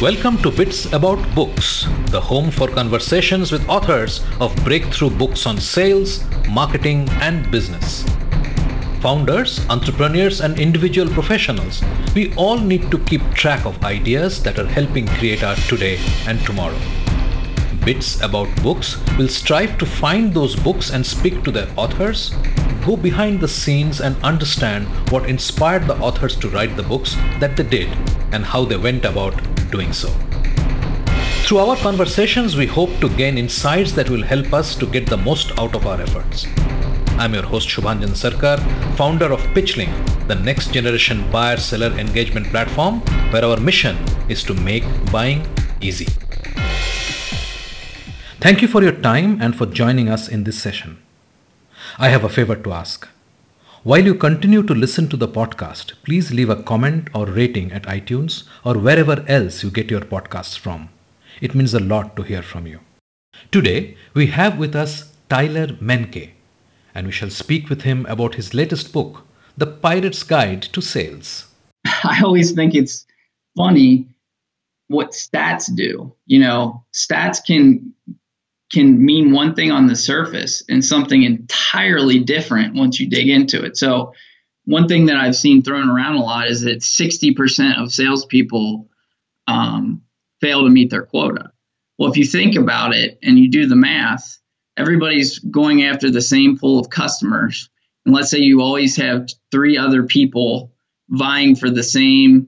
Welcome to Bits About Books, the home for conversations with authors of breakthrough books on sales, marketing, and business. Founders, entrepreneurs, and individual professionals, we all need to keep track of ideas that are helping create our today and tomorrow. Bits About Books will strive to find those books and speak to their authors, go behind the scenes and understand what inspired the authors to write the books that they did and how they went about doing so. Through our conversations, we hope to gain insights that will help us to get the most out of our efforts. I'm your host Shubhanjan Sarkar, founder of PitchLink, the next generation buyer-seller engagement platform where our mission is to make buying easy. Thank you for your time and for joining us in this session. I have a favor to ask. While you continue to listen to the podcast, please leave a comment or rating at iTunes or wherever else you get your podcasts from. It means a lot to hear from you. Today, we have with us Tyler Menke, and we shall speak with him about his latest book, The Pirate's Guide to Sales. I always think it's funny what stats do. Stats can mean one thing on the surface and something entirely different once you dig into it. So one thing that I've seen thrown around a lot is that 60% of salespeople fail to meet their quota. Well, if you think about it and you do the math, everybody's going after the same pool of customers. And let's say you always have 3 other people vying for the same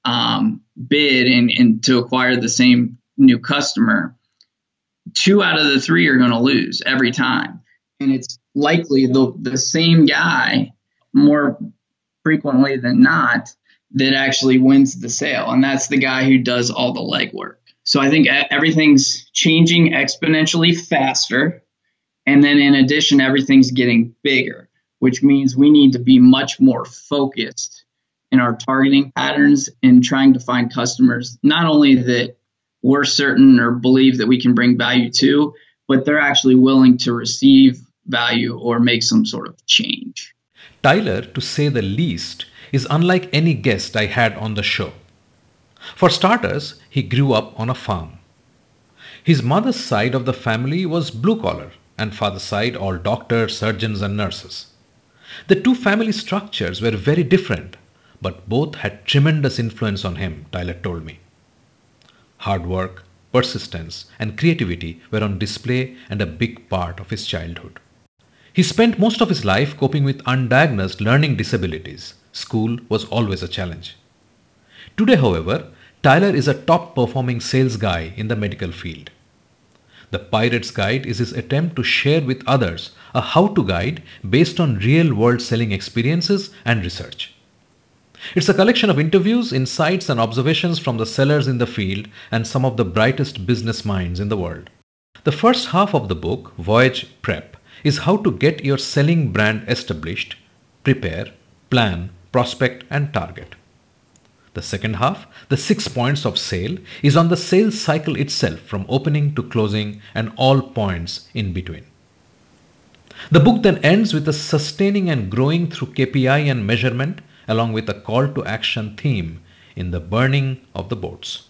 bid and to acquire the same new customer. 2 out of the 3 are going to lose every time. And it's likely the same guy, more frequently than not, that actually wins the sale. And that's the guy who does all the legwork. So I think everything's changing exponentially faster. And then in addition, everything's getting bigger, which means we need to be much more focused in our targeting patterns and trying to find customers, not only that we're certain or believe that we can bring value to, but they're actually willing to receive value or make some sort of change. Tyler, to say the least, is unlike any guest I had on the show. For starters, he grew up on a farm. His mother's side of the family was blue-collar, and father's side all doctors, surgeons, and nurses. The 2 family structures were very different, but both had tremendous influence on him, Tyler told me. Hard work, persistence, and creativity were on display and a big part of his childhood. He spent most of his life coping with undiagnosed learning disabilities. School was always a challenge. Today, however, Tyler is a top-performing sales guy in the medical field. The Pirate's Guide is his attempt to share with others a how-to guide based on real-world selling experiences and research. It's a collection of interviews, insights, and observations from the sellers in the field and some of the brightest business minds in the world. The first half of the book, Voyage Prep, is how to get your selling brand established, prepare, plan, prospect, and target. The second half, the 6 points of sale, is on the sales cycle itself from opening to closing and all points in between. The book then ends with a sustaining and growing through KPI and measurement, along with a call to action theme in the burning of the boats.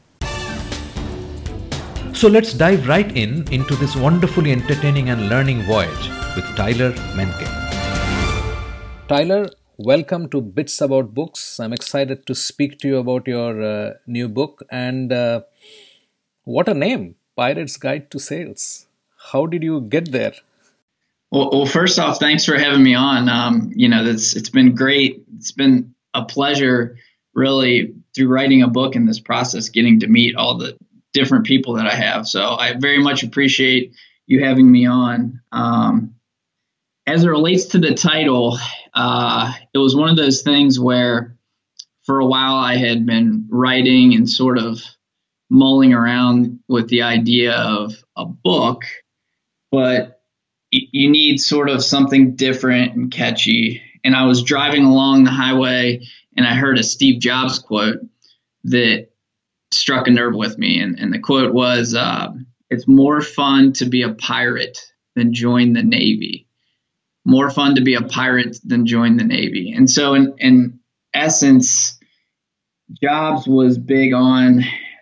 So let's dive right into this wonderfully entertaining and learning voyage with Tyler Menke. Tyler, welcome to Bits About Books. I'm excited to speak to you about your new book, and what a name, Pirate's Guide to Sales. How did you get there? Well, first off, thanks for having me on. It's been great. It's been a pleasure, really, through writing a book in this process, getting to meet all the different people that I have. So I very much appreciate you having me on. As it relates to the title, it was one of those things where for a while I had been writing and sort of mulling around with the idea of a book, but you need sort of something different and catchy. And I was driving along the highway and I heard a Steve Jobs quote that struck a nerve with me. And the quote was, it's more fun to be a pirate than join the Navy. More fun to be a pirate than join the Navy. And so in essence, Jobs was big on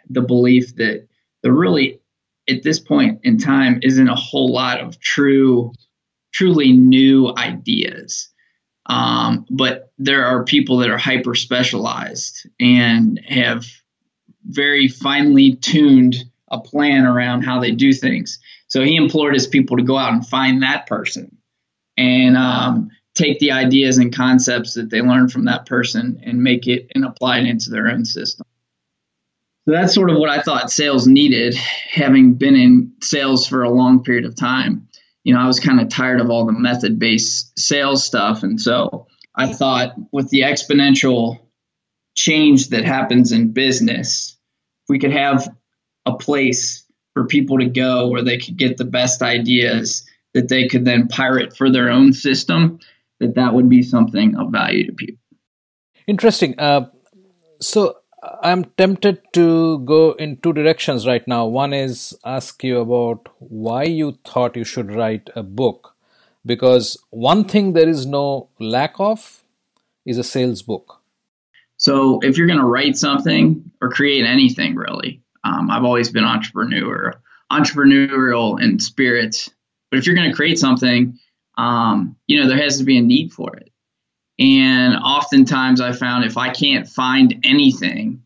the belief that there really, at this point in time, isn't a whole lot of truly new ideas. But there are people that are hyper specialized and have very finely tuned a plan around how they do things. So he implored his people to go out and find that person and take the ideas and concepts that they learned from that person and make it and apply it into their own system. So that's sort of what I thought sales needed, having been in sales for a long period of time. I was kind of tired of all the method-based sales stuff. And so I thought with the exponential change that happens in business, if we could have a place for people to go where they could get the best ideas that they could then pirate for their own system, that would be something of value to people. Interesting. So I'm tempted to go in two directions right now. One is ask you about why you thought you should write a book, because one thing there is no lack of is a sales book. So if you're going to write something or create anything, really, I've always been entrepreneurial in spirit. But if you're going to create something, there has to be a need for it. And oftentimes I found if I can't find anything,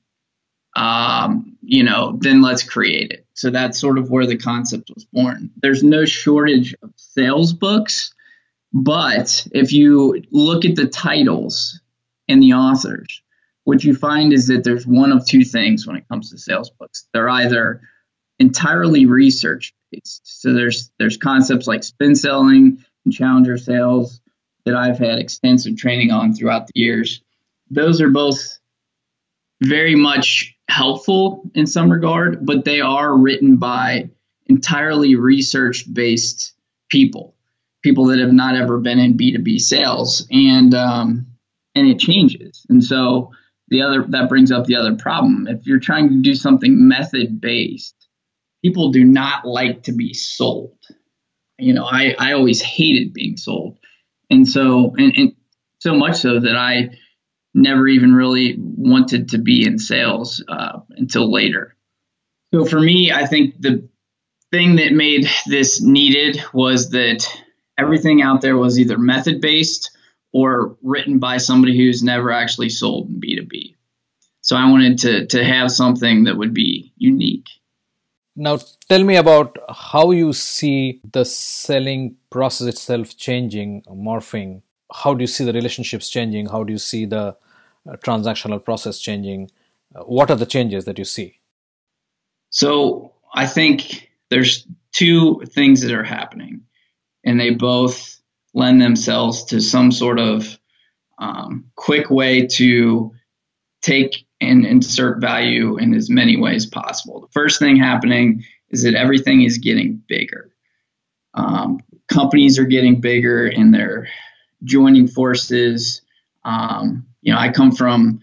then let's create it. So that's sort of where the concept was born. There's no shortage of sales books, but if you look at the titles and the authors, what you find is that there's one of two things when it comes to sales books. They're either entirely research based. So there's concepts like spin selling and challenger sales that I've had extensive training on throughout the years. Those are both very much helpful in some regard, but they are written by entirely research-based people that have not ever been in B2B sales, and it changes. And so that brings up the other problem. If you're trying to do something method-based, people do not like to be sold. I always hated being sold. And so so much so that I never even really wanted to be in sales until later. So for me, I think the thing that made this needed was that everything out there was either method-based or written by somebody who's never actually sold in B2B. So I wanted to have something that would be unique. Now, tell me about how you see the selling process itself changing, morphing. How do you see the relationships changing? How do you see the transactional process changing? What are the changes that you see? So I think there's two things that are happening, and they both lend themselves to some sort of quick way to take and insert value in as many ways possible. The first thing happening is that everything is getting bigger. Companies are getting bigger and they're joining forces. I come from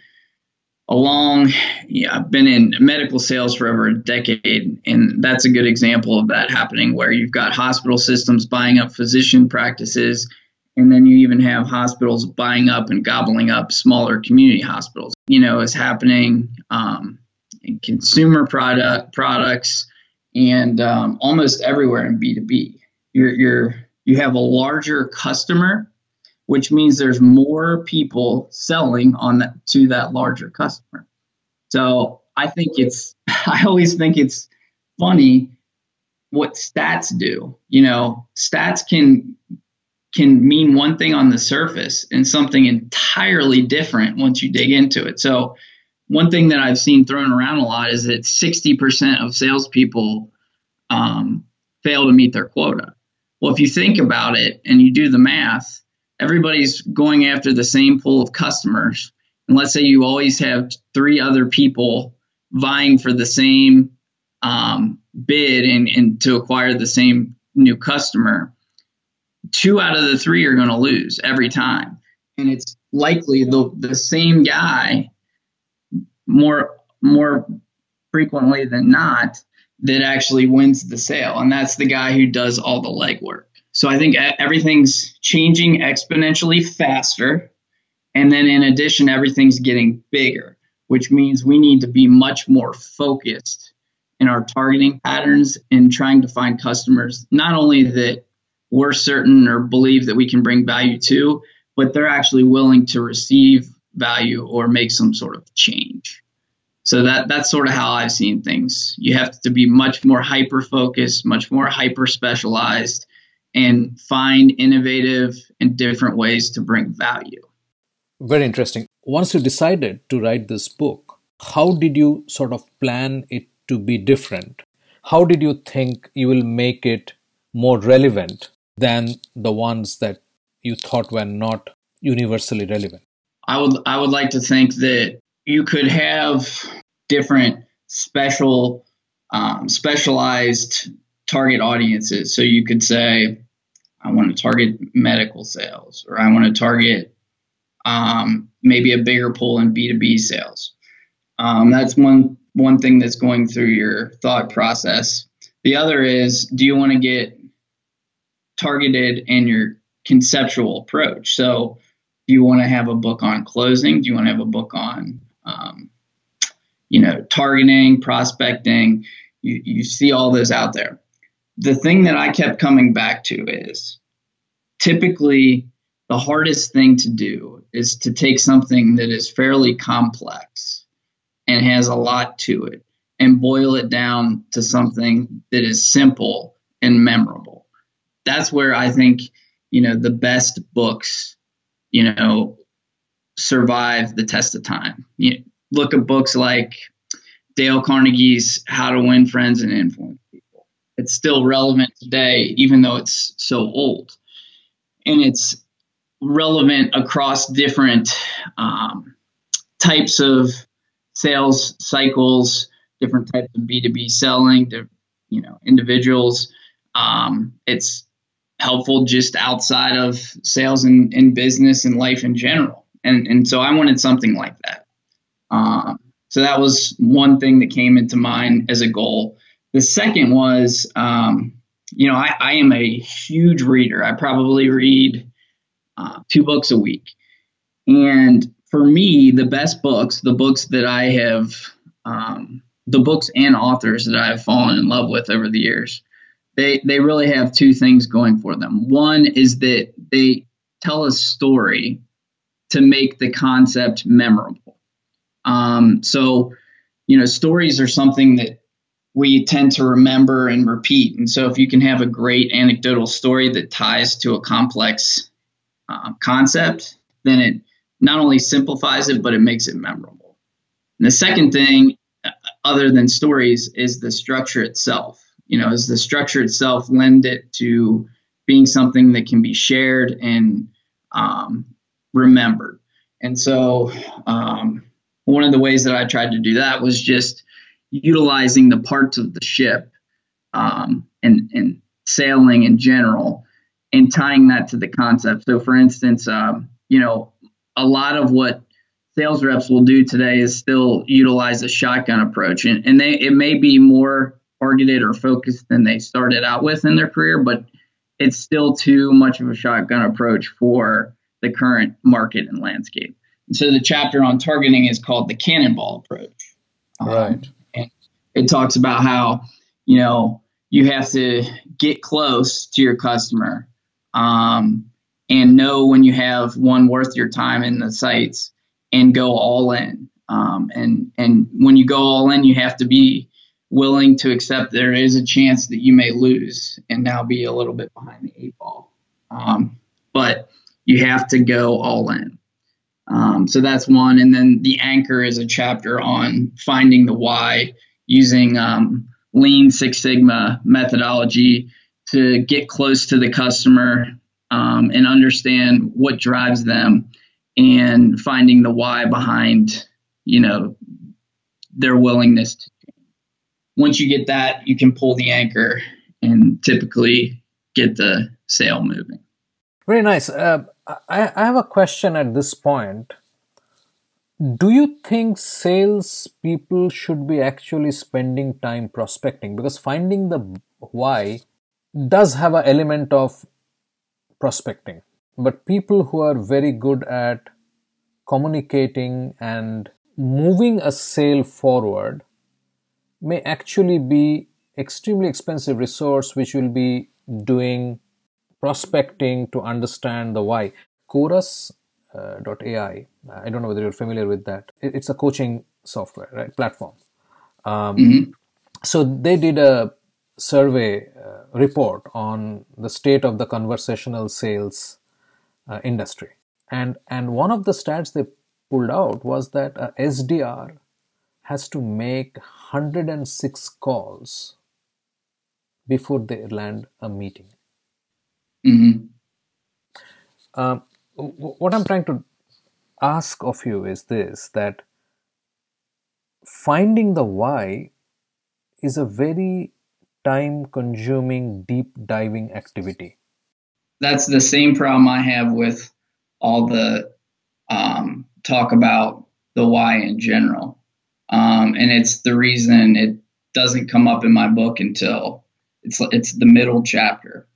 I've been in medical sales for over a decade, and that's a good example of that happening, where you've got hospital systems buying up physician practices, and then you even have hospitals buying up and gobbling up smaller community hospitals. Is happening in consumer products and almost everywhere in B2B. You have a larger customer, which means there's more people selling to that larger customer. So I always think it's funny what stats do. Stats can mean one thing on the surface and something entirely different once you dig into it. So one thing that I've seen thrown around a lot is that 60% of salespeople fail to meet their quota. Well, if you think about it and you do the math, everybody's going after the same pool of customers. And let's say you always have 3 other people vying for the same bid and to acquire the same new customer. 2 out of the 3 are going to lose every time. And it's likely the same guy more frequently than not that actually wins the sale. And that's the guy who does all the legwork. So I think everything's changing exponentially faster. And then in addition, everything's getting bigger, which means we need to be much more focused in our targeting patterns and trying to find customers not only that we're certain or believe that we can bring value to, but they're actually willing to receive value or make some sort of change. So that's sort of how I've seen things. You have to be much more hyper focused, much more hyper specialized, and find innovative and different ways to bring value. Very interesting. Once you decided to write this book, how did you sort of plan it to be different? How did you think you will make it more relevant than the ones that you thought were not universally relevant? I would like to think that you could have different specialized target audiences. So you could say, I want to target medical sales, or I want to target maybe a bigger pull in B2B sales. That's one thing that's going through your thought process. The other is, do you want to get targeted in your conceptual approach? So do you want to have a book on closing? Do you want to have a book on, targeting, prospecting? You see all those out there. The thing that I kept coming back to is typically the hardest thing to do is to take something that is fairly complex and has a lot to it and boil it down to something that is simple and memorable. That's where I think, the best books, survive the test of time. Look at books like Dale Carnegie's How to Win Friends and Influence People. It's still relevant today, even though it's so old. And it's relevant across different types of sales cycles, different types of B2B selling to, individuals. It's helpful just outside of sales and business and life in general. And so I wanted something like that. So that was one thing that came into mind as a goal. The second was, I am a huge reader. I probably read 2 books a week. And for me, the best books, the books that I have, the books and authors that I have fallen in love with over the years, they really have 2 things going for them. One is that they tell a story to make the concept memorable. Stories are something that we tend to remember and repeat. And so if you can have a great anecdotal story that ties to a complex concept, then it not only simplifies it, but it makes it memorable. And the second thing, other than stories, is the structure itself. Does the structure itself lend it to being something that can be shared and remembered? And so one of the ways that I tried to do that was just utilizing the parts of the ship and sailing in general and tying that to the concept. So for instance, a lot of what sales reps will do today is still utilize a shotgun approach. And it may be more targeted or focused than they started out with in their career, but it's still too much of a shotgun approach for the current market and landscape. And so the chapter on targeting is called the cannonball approach. Right. And it talks about how, you have to get close to your customer and know when you have one worth your time in the sights and go all in. And when you go all in, you have to be willing to accept there is a chance that you may lose and now be a little bit behind the 8 ball. But you have to go all in. So that's one. And then the anchor is a chapter on finding the why using Lean Six Sigma methodology to get close to the customer and understand what drives them and finding the why behind, their willingness to change. Once you get that, you can pull the anchor and typically get the sail moving. Very nice. I have a question at this point. Do you think sales people should be actually spending time prospecting? Because finding the why does have an element of prospecting. But people who are very good at communicating and moving a sale forward may actually be extremely expensive resource which will be doing prospecting to understand the why. Chorus .ai, I don't know whether you're familiar with that. It's a coaching software, right, platform. So they did a survey report on the state of the conversational sales industry, and one of the stats they pulled out was that a SDR has to make 106 calls before they land a meeting. What I'm trying to ask of you is this, that finding the why is a very time-consuming, deep-diving activity. That's the same problem I have with all the talk about the why in general. And it's the reason it doesn't come up in my book until it's the middle chapter.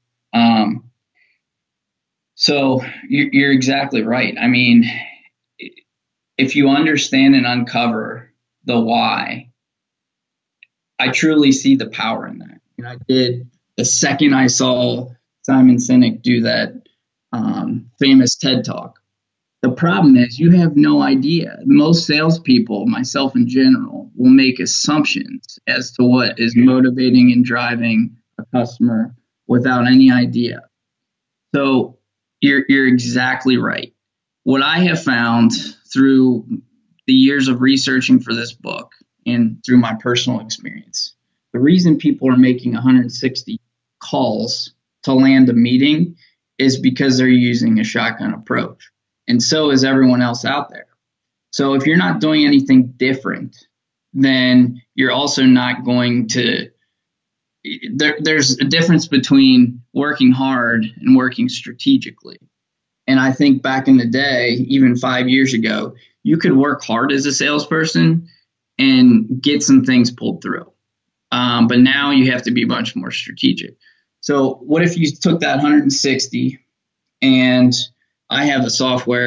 So you're exactly right. I mean, if you understand and uncover the why, I truly see the power in that. And I did, the second I saw Simon Sinek do that famous TED Talk. The problem is you have no idea. Most salespeople, myself in general, will make assumptions as to what is motivating and driving a customer without any idea. So you're exactly right. What I have found through the years of researching for this book and through my personal experience, the reason people are making 160 calls to land a meeting is because they're using a shotgun approach. And so is everyone else out there. So if you're not doing anything different, then you're also not going to, there's a difference between working hard and working strategically. And I think back in the day, even 5 years ago, you could work hard as a salesperson and get some things pulled through. But now you have to be much more strategic. So what if you took that 160 and I have just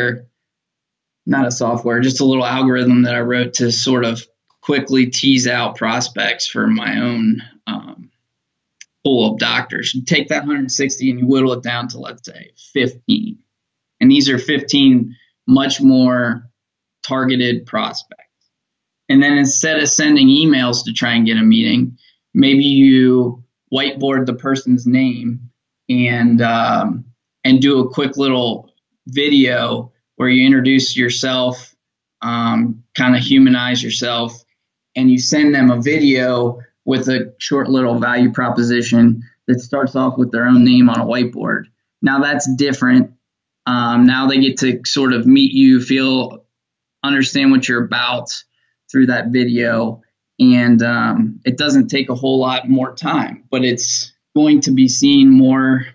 a little algorithm that I wrote to sort of quickly tease out prospects for my own pool of doctors. You take that 160 and you whittle it down to, let's say, 15. And these are 15 much more targeted prospects. And then instead of sending emails to try and get a meeting, maybe you whiteboard the person's name and do a quick little video where you introduce yourself, kind of humanize yourself, and you send them a video with a short little value proposition that starts off with their own name on a whiteboard. Now that's different. Now they get to sort of meet you, understand what you're about through that video. And it doesn't take a whole lot more time, but it's going to be seen more.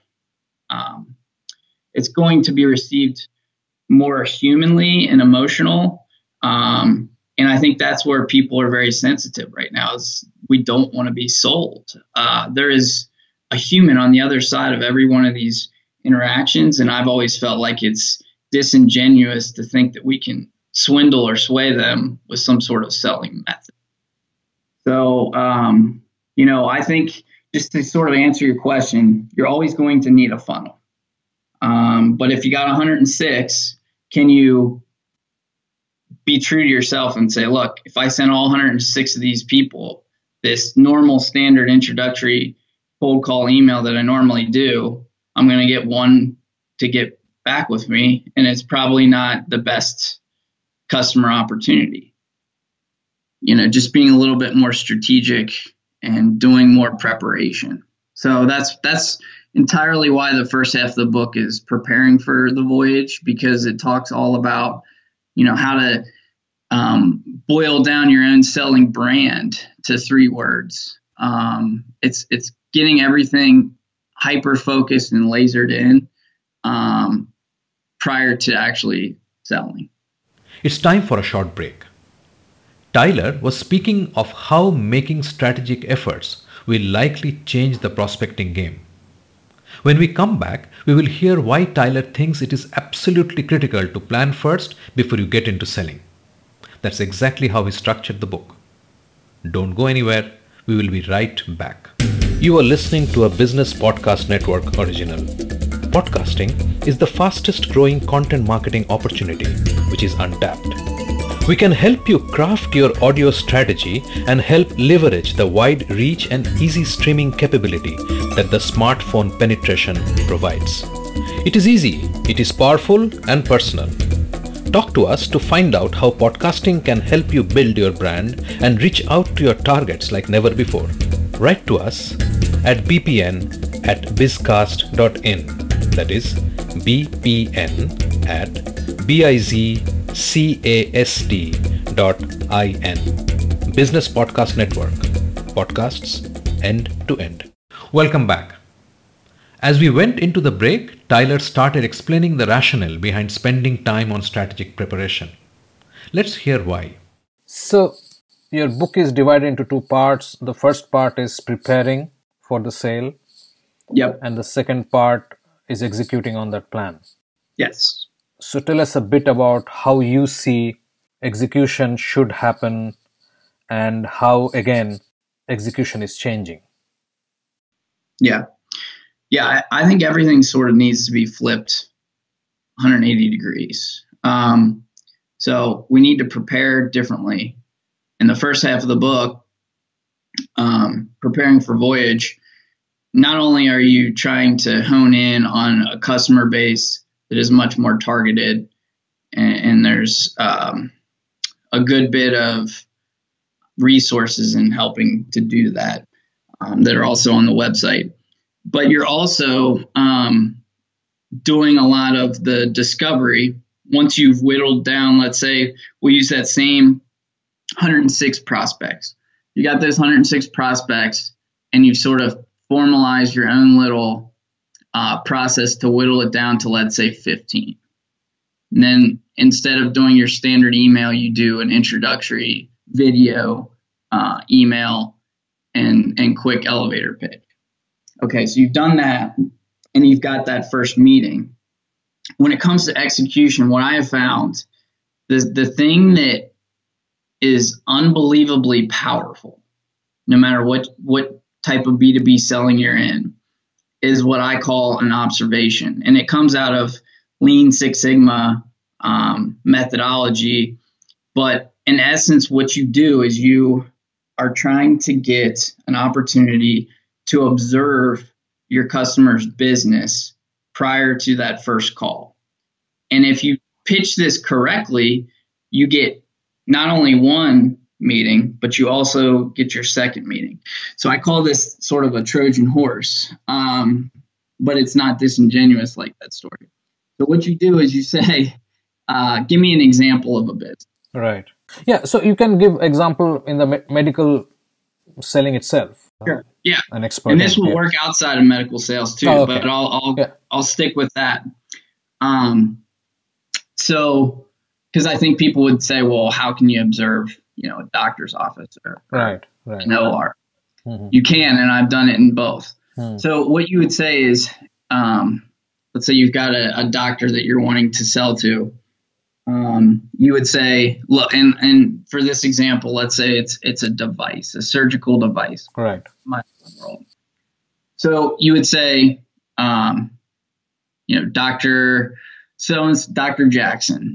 It's going to be received more humanly and emotional. And I think that's where people are very sensitive right now, is we don't want to be sold. There is a human on the other side of every one of these interactions. And I've always felt like it's disingenuous to think that we can swindle or sway them with some sort of selling method. So, I think just to sort of answer your question, you're always going to need a funnel. But if you got 106, can you be true to yourself and say, look, if I send all 106 of these people this normal standard introductory cold call email that I normally do, I'm going to get one to get back with me. And it's probably not the best customer opportunity. Just being a little bit more strategic and doing more preparation. So that's entirely why the first half of the book is preparing for the voyage, because it talks all about, how to boil down your own selling brand to 3 words. It's getting everything hyper focused and lasered in prior to actually selling. It's time for a short break. Tyler was speaking of how making strategic efforts will likely change the prospecting game. When we come back, we will hear why Tyler thinks it is absolutely critical to plan first before you get into selling. That's exactly how he structured the book. Don't go anywhere. We will be right back. You are listening to a Business Podcast Network original. Podcasting is the fastest growing content marketing opportunity, which is untapped. We can help you craft your audio strategy and help leverage the wide reach and easy streaming capability that the smartphone penetration provides. It is easy, it is powerful and personal. Talk to us to find out how podcasting can help you build your brand and reach out to your targets like never before. Write to us at bpn@bizcast.in. That is bpn@bizcast.in. Business Podcast Network. Podcasts end to end. Welcome back. As we went into the break, Tyler started explaining the rationale behind spending time on strategic preparation. Let's hear why. So, your book is divided into two parts. The first part is preparing for the sale. Yep. And the second part is executing on that plan. Yes. So, tell us a bit about how you see execution should happen and how, again, execution is changing. Yeah. Yeah, I think everything sort of needs to be flipped 180 degrees. So we need to prepare differently. In the first half of the book, preparing for Voyage, not only are you trying to hone in on a customer base that is much more targeted, and there's a good bit of resources in helping to do that that are also on the website. But you're also doing a lot of the discovery. Once you've whittled down, let's say we'll use that same 106 prospects. You got those 106 prospects and you've sort of formalized your own little process to whittle it down to, let's say, 15. And then instead of doing your standard email, you do an introductory video, email, and quick elevator pitch. Okay, so you've done that and you've got that first meeting. When it comes to execution, what I have found, the thing that is unbelievably powerful, no matter what type of B2B selling you're in, is what I call an observation. And it comes out of Lean Six Sigma methodology. But in essence, what you do is you are trying to get an opportunity to observe your customer's business prior to that first call. And if you pitch this correctly, you get not only one meeting, but you also get your second meeting. So I call this sort of a Trojan horse, but it's not disingenuous like that story. So what you do is you say, give me an example of a business. Right. Yeah. So you can give example in the medical selling itself. Sure. Yeah. An expert. And this will work outside of medical sales too, okay. but I'll stick with that. So, because I think people would say, well, how can you observe, a doctor's office or right. an OR? Mm-hmm. You can, and I've done it in both. So what you would say is, let's say you've got a doctor that you're wanting to sell to. You would say, look, and for this example, let's say it's a device, a surgical device. Right. So you would say, Dr. Jackson,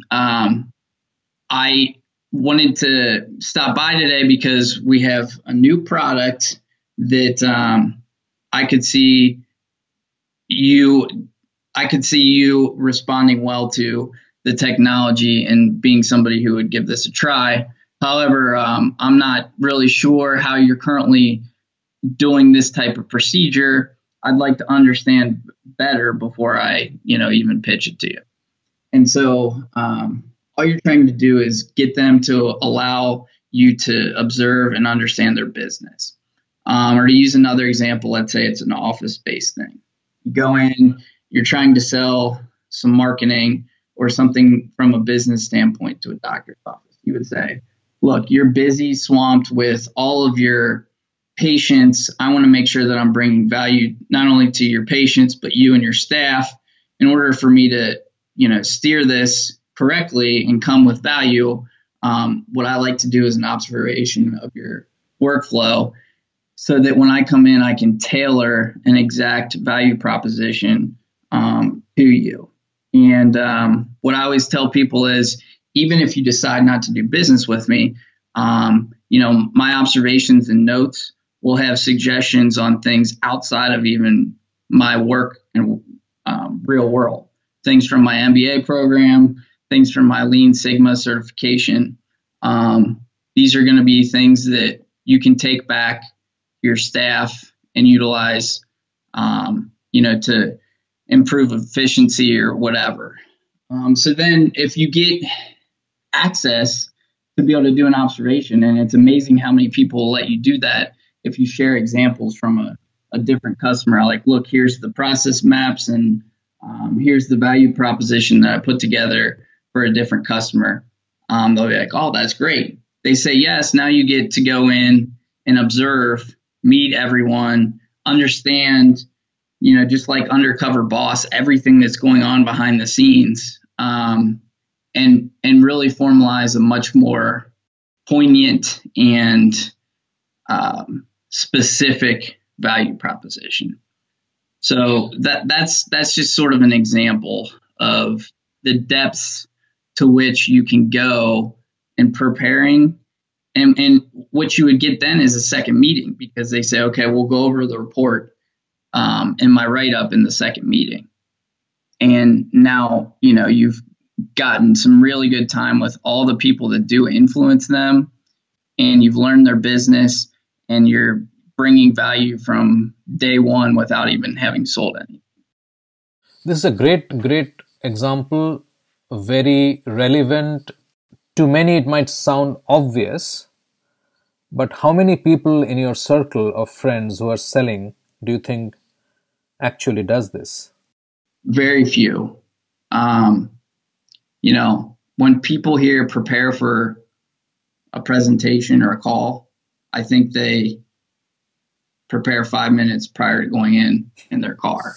I wanted to stop by today because we have a new product that I could see you responding well to the technology and being somebody who would give this a try. However, I'm not really sure how you're currently doing this type of procedure. I'd like to understand better before I, even pitch it to you. And so all you're trying to do is get them to allow you to observe and understand their business. Or to use another example, let's say it's an office-based thing. You go in, you're trying to sell some marketing or something from a business standpoint to a doctor's office. You would say, look, you're busy, swamped with all of your patients. I want to make sure that I'm bringing value not only to your patients, but you and your staff. In order for me to, steer this correctly and come with value, what I like to do is an observation of your workflow so that when I come in, I can tailor an exact value proposition to you. And what I always tell people is, even if you decide not to do business with me, my observations and notes will have suggestions on things outside of even my work and real world. Things from my MBA program, things from my Lean Sigma certification. These are going to be things that you can take back your staff and utilize, to improve efficiency or whatever. So then if you get access to be able to do an observation, and it's amazing how many people will let you do that if you share examples from a different customer. Like, look, here's the process maps, and here's the value proposition that I put together for a different customer. They'll be like, oh, that's great. They say yes. Now you get to go in and observe, meet everyone, understand, just like undercover boss, everything that's going on behind the scenes, and really formalize a much more poignant and specific value proposition. So that's just sort of an example of the depths to which you can go in preparing. And what you would get then is a second meeting, because they say, okay, we'll go over the report in my write-up in the second meeting. And now, you've gotten some really good time with all the people that do influence them, and you've learned their business, and you're bringing value from day one without even having sold any. This is a great example, very relevant. To many, it might sound obvious, but how many people in your circle of friends who are selling do you think actually does this? Very few. When people here prepare for a presentation or a call, I think they prepare 5 minutes prior to going in their car.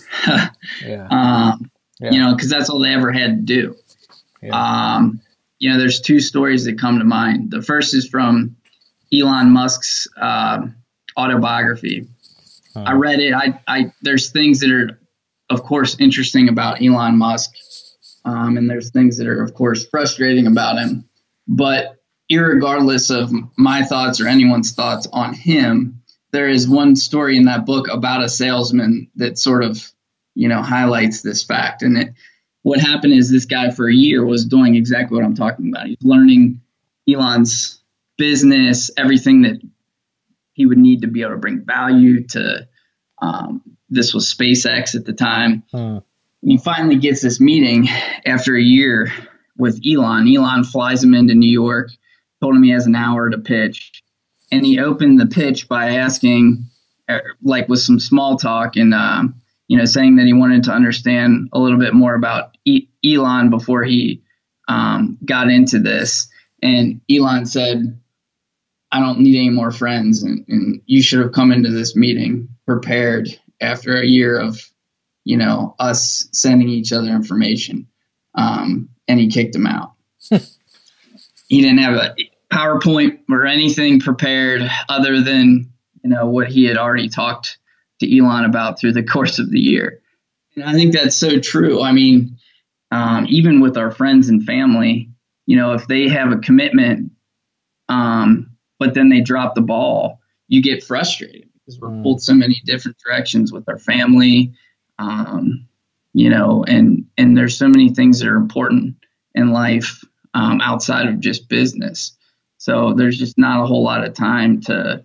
Because that's all they ever had to do. There's two stories that come to mind. The first is from Elon Musk's autobiography. I read it. There's things that are, of course, interesting about Elon Musk, and there's things that are, of course, frustrating about him. But irregardless of my thoughts or anyone's thoughts on him, there is one story in that book about a salesman that sort of, highlights this fact. And what happened is this guy for a year was doing exactly what I'm talking about. He's learning Elon's business, everything that he would need to be able to bring value to. This was SpaceX at the time. He finally gets this meeting after a year with Elon. Elon flies him into New York, told him he has an hour to pitch. And he opened the pitch by asking, with some small talk and, saying that he wanted to understand a little bit more about Elon before he got into this. And Elon said, I don't need any more friends. And you should have come into this meeting prepared after a year of, us sending each other information. And he kicked him out. He didn't have a PowerPoint or anything prepared other than, what he had already talked to Elon about through the course of the year. And I think that's so true. I mean, even with our friends and family, if they have a commitment, but then they drop the ball, you get frustrated because we're pulled so many different directions with our family, and there's so many things that are important in life outside of just business. So there's just not a whole lot of time to,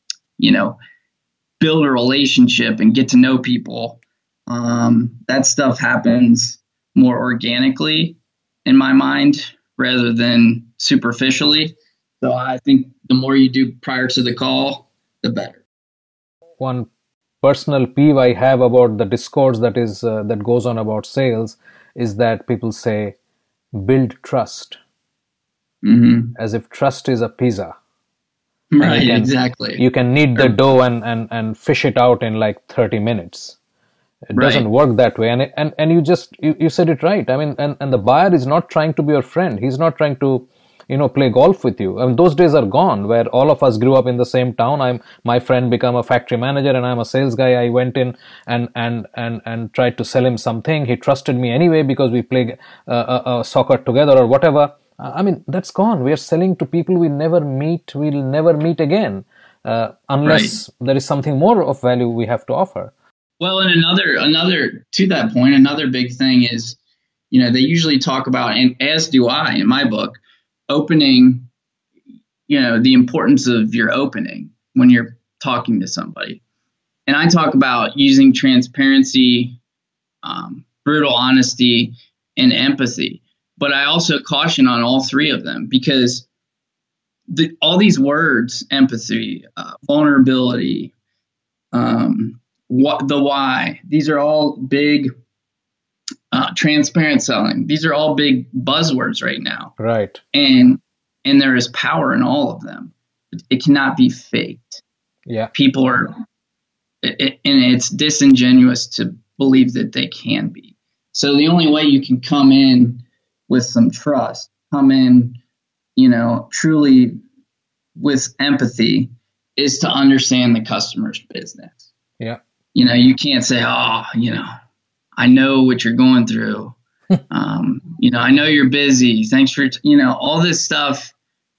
build a relationship and get to know people. That stuff happens more organically in my mind rather than superficially. So I think the more you do prior to the call, the better. One personal peeve I have about the discourse that goes on about sales is that people say, build trust, as if trust is a pizza. Right, exactly. You can knead the dough and fish it out in like 30 minutes. It doesn't work that way. And you said it right. I mean, and the buyer is not trying to be your friend. He's not trying to, play golf with you. I mean, those days are gone where all of us grew up in the same town. My friend became a factory manager and I'm a sales guy. I went in and tried to sell him something. He trusted me anyway because we played soccer together or whatever. I mean, that's gone. We are selling to people we'll never meet again, unless there is something more of value we have to offer. Well, and another to that point, another big thing is, they usually talk about, and as do I in my book, opening, the importance of your opening when you're talking to somebody. And I talk about using transparency, brutal honesty, and empathy. But I also caution on all three of them because all these words, empathy, vulnerability, the why, these are all big, transparent selling. These are all big buzzwords right now. Right. And there is power in all of them. It cannot be faked. Yeah. People are, and it's disingenuous to believe that they can be. So the only way you can come in with some trust, come in, truly with empathy, is to understand the customer's business. Yeah. You can't say, I know what you're going through. I know you're busy. Thanks for, all this stuff.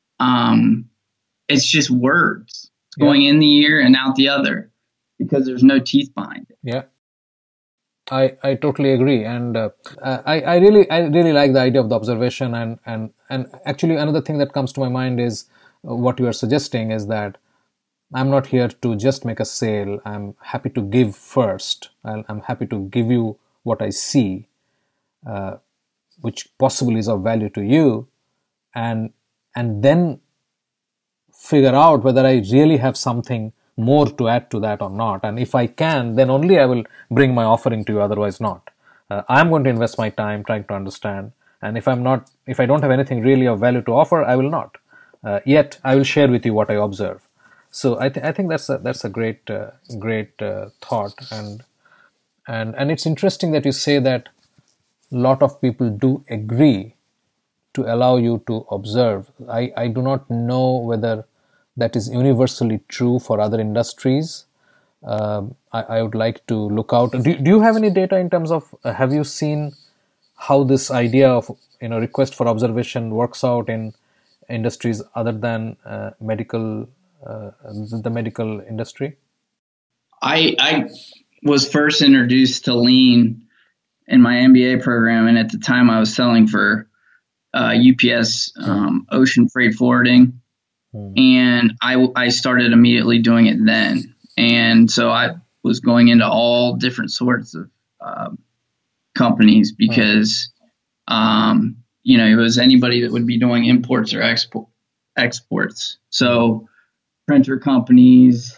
It's just words going in the ear and out the other because there's no teeth behind it. Yeah. I totally agree. And I really like the idea of the observation. And actually another thing that comes to my mind is what you are suggesting is that I'm not here to just make a sale. I'm happy to give first. I'm happy to give you what I see, which possibly is of value to you, and then figure out whether I really have something more to add to that or not. And if I can, then only I will bring my offering to you, otherwise not. I'm going to invest my time trying to understand. And if I don't have anything really of value to offer, I will not. Yet I will share with you what I observe. So I think that's a great thought, and it's interesting that you say that a lot of people do agree to allow you to observe. I do not know whether that is universally true for other industries. I would like to look out. Do you have any data in terms of have you seen how this idea of request for observation works out in industries other than medical? The medical industry? I was first introduced to Lean in my MBA program, and at the time I was selling for UPS ocean freight forwarding, and I started immediately doing it then. And so I was going into all different sorts of companies because it was anybody that would be doing imports or exports. So printer companies,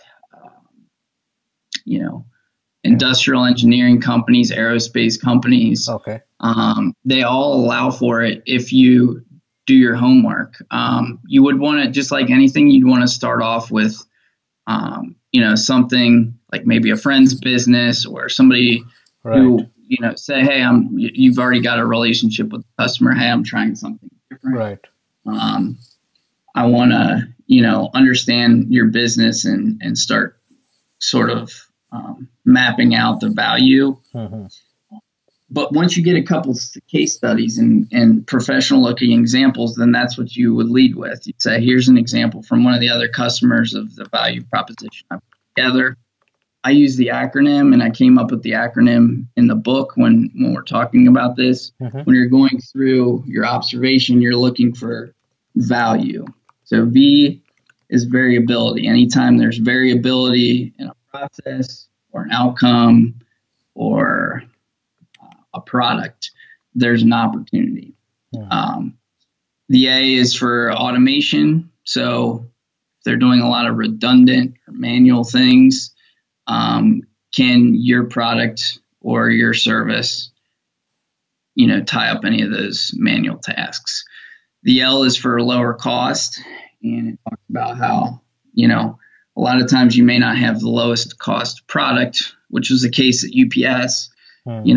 industrial engineering companies, aerospace companies. Okay. They all allow for it if you do your homework. You would want to, just like anything, you'd want to start off with, something like maybe a friend's business or somebody who, say, hey, you've already got a relationship with the customer. Hey, I'm trying something different. Right. I want to, understand your business and start sort of mapping out the value. Mm-hmm. But once you get a couple case studies and professional looking examples, then that's what you would lead with. You'd say, here's an example from one of the other customers of the value proposition I put together. I use the acronym, and I came up with the acronym in the book when we're talking about this. Mm-hmm. When you're going through your observation, you're looking for value. So V is variability. Anytime there's variability in a process or an outcome or a product, there's an opportunity. Yeah. The A is for automation. So if they're doing a lot of redundant or manual things, can your product or your service, tie up any of those manual tasks? The L is for lower cost, and it talks about how, a lot of times you may not have the lowest cost product, which was the case at UPS.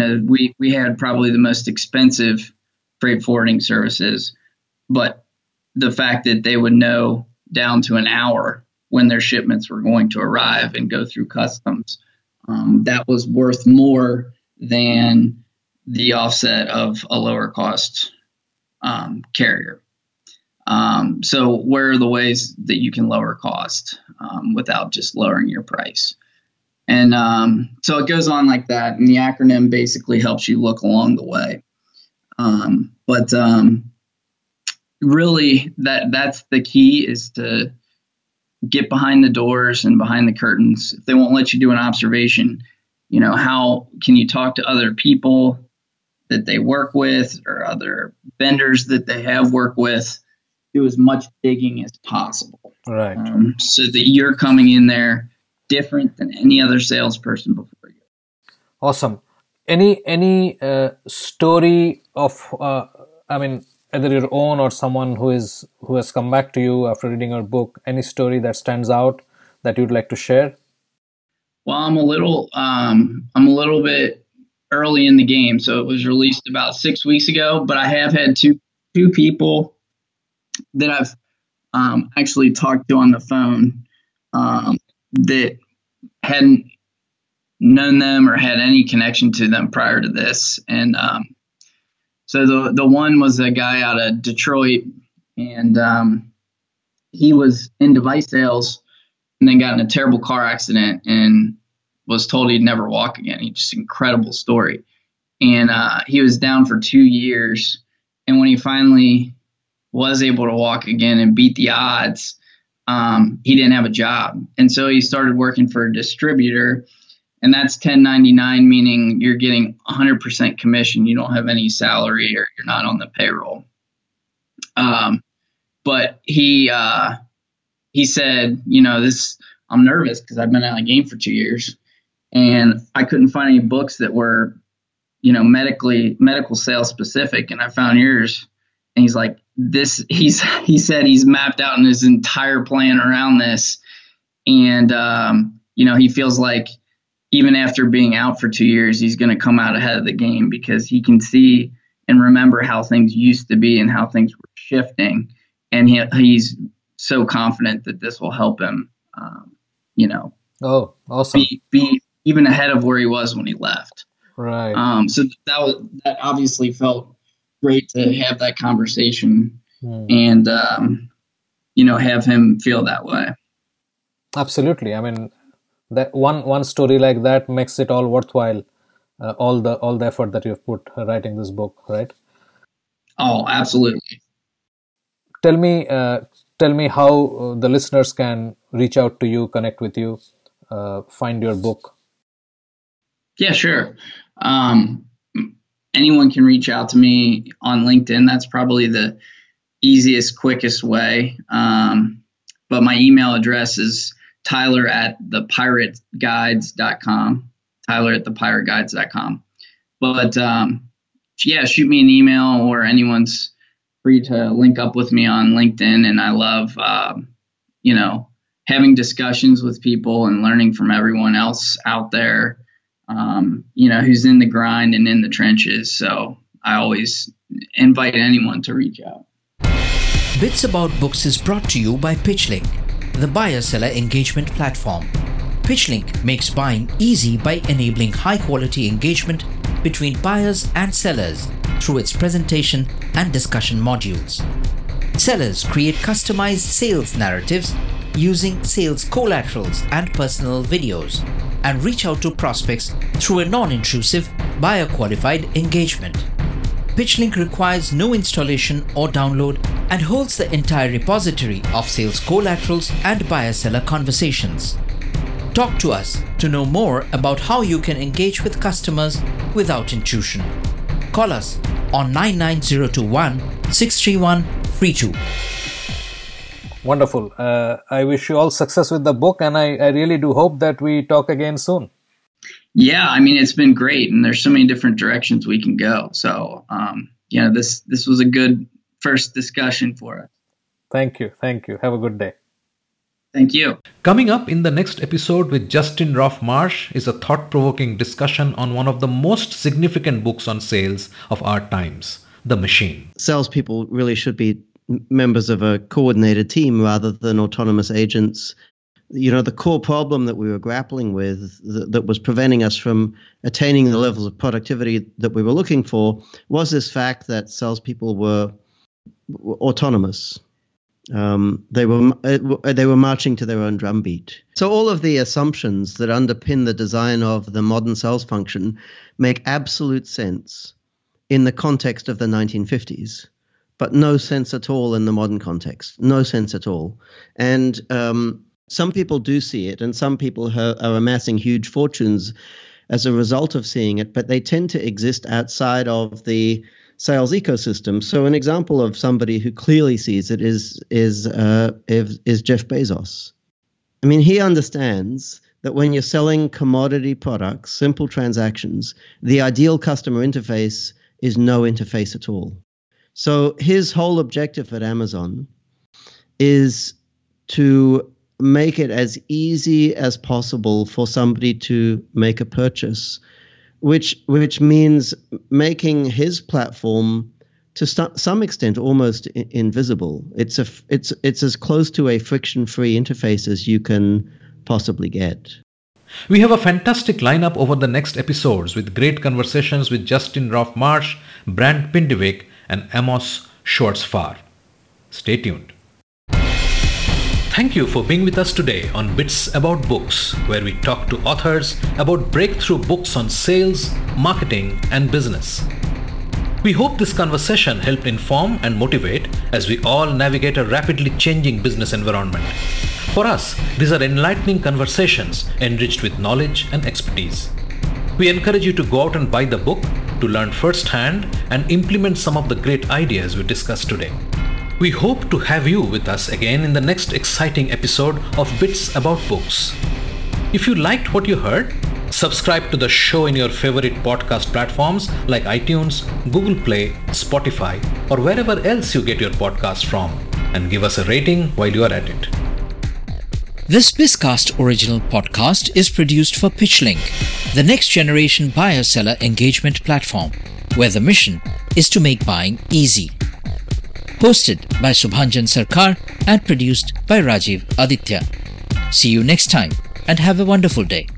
We had probably the most expensive freight forwarding services, but the fact that they would know down to an hour when their shipments were going to arrive and go through customs, that was worth more than the offset of a lower cost carrier. So where are the ways that you can lower cost without just lowering your price? And so it goes on like that. And the acronym basically helps you look along the way. But really, that's the key, is to get behind the doors and behind the curtains. If they won't let you do an observation, how can you talk to other people that they work with or other vendors that they have worked with? Do as much digging as possible. Right. So that you're coming in there different than any other salesperson before you. Awesome. Any story of, either your own or someone who has come back to you after reading your book, any story that stands out that you'd like to share? Well, I'm a little bit early in the game, so it was released about 6 weeks ago. But I have had two people that I've actually talked to on the phone that hadn't known them or had any connection to them prior to this. And so the one was a guy out of Detroit, and he was in device sales and then got in a terrible car accident and was told he'd never walk again. He just incredible story. And he was down for 2 years. And when he finally was able to walk again and beat the odds, he didn't have a job. And so he started working for a distributor, and that's 1099, meaning you're getting 100% commission. You don't have any salary, or you're not on the payroll. But he said, I'm nervous because I've been out of the game for 2 years, and I couldn't find any books that were, medical sales specific. And I found yours. And he's like, he said he's mapped out his entire plan around this. And, he feels like even after being out for 2 years, he's going to come out ahead of the game, because he can see and remember how things used to be and how things were shifting. And he's so confident that this will help him, Oh, awesome. Be even ahead of where he was when he left. Right. So that obviously felt great to have that conversation and, have him feel that way. Absolutely. That one story like that makes it all worthwhile. All the effort that you've put writing this book, right? Oh, absolutely. Tell me how the listeners can reach out to you, connect with you, find your book. Yeah, sure. Anyone can reach out to me on LinkedIn. That's probably the easiest, quickest way. But my email address is tyler@thepirateguides.com. tyler@thepirateguides.com. But shoot me an email, or anyone's free to link up with me on LinkedIn. And I love, having discussions with people and learning from everyone else out there, who's in the grind and in the trenches. So I always invite anyone to reach out. Bits About Books is brought to you by PitchLink, the buyer-seller engagement platform. PitchLink makes buying easy by enabling high-quality engagement between buyers and sellers through its presentation and discussion modules. Sellers create customized sales narratives using sales collaterals and personal videos, and reach out to prospects through a non-intrusive, buyer-qualified engagement. PitchLink requires no installation or download and holds the entire repository of sales collaterals and buyer-seller conversations. Talk to us to know more about how you can engage with customers without intrusion. Call us on 99021 631 32. Wonderful. I wish you all success with the book, and I really do hope that we talk again soon. Yeah, it's been great, and there's so many different directions we can go. So, this was a good first discussion for us. Thank you. Have a good day. Thank you. Coming up in the next episode with Justin Roff Marsh is a thought-provoking discussion on one of the most significant books on sales of our times, The Machine. Salespeople really should be members of a coordinated team rather than autonomous agents. The core problem that we were grappling with that was preventing us from attaining the levels of productivity that we were looking for was this fact that salespeople were autonomous. They were marching to their own drumbeat. So all of the assumptions that underpin the design of the modern sales function make absolute sense in the context of the 1950s, but no sense at all in the modern context. No sense at all. And some people do see it, and some people are amassing huge fortunes as a result of seeing it, but they tend to exist outside of the sales ecosystem. So an example of somebody who clearly sees it is Jeff Bezos. I mean, he understands that when you're selling commodity products, simple transactions, the ideal customer interface is no interface at all. So his whole objective at Amazon is to make it as easy as possible for somebody to make a purchase, which means making his platform to some extent almost invisible. It's as close to a friction-free interface as you can possibly get. We have a fantastic lineup over the next episodes with great conversations with Justin Roff-Marsh, Brant Pindivik, and Amos Schwartzfarr. Stay tuned. Thank you for being with us today on Bits About Books, where we talk to authors about breakthrough books on sales, marketing, and business. We hope this conversation helped inform and motivate as we all navigate a rapidly changing business environment. For us, these are enlightening conversations enriched with knowledge and expertise. We encourage you to go out and buy the book to learn firsthand and implement some of the great ideas we discussed today. We hope to have you with us again in the next exciting episode of Bits About Books. If you liked what you heard, subscribe to the show in your favorite podcast platforms like iTunes, Google Play, Spotify, or wherever else you get your podcast from, and give us a rating while you are at it. This Bizcast original podcast is produced for PitchLink, the next generation buyer-seller engagement platform, where the mission is to make buying easy. Hosted by Subhanjan Sarkar and produced by Rajiv Aditya. See you next time and have a wonderful day.